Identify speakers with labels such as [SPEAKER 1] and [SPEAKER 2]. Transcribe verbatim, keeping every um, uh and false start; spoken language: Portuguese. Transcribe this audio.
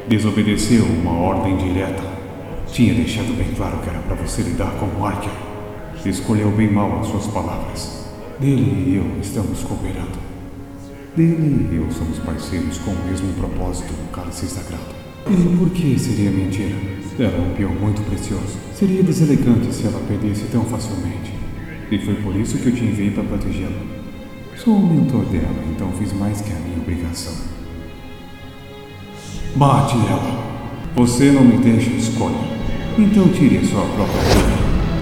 [SPEAKER 1] Desobedeceu uma ordem direta. Tinha deixado bem claro que era para você lidar com Archer. Escolheu bem mal as suas palavras. Dele e eu estamos cooperando. Dele e eu somos parceiros com o mesmo propósito no cálice sagrado. E por que seria mentira? Ela é um peão muito precioso. Seria deselegante se ela perdesse tão facilmente. E foi por isso que eu te enviei para protegê-la. Sou o mentor dela, então fiz mais que a minha obrigação. Mate ela. Você não me deixa escolha. Então tire a sua própria vida.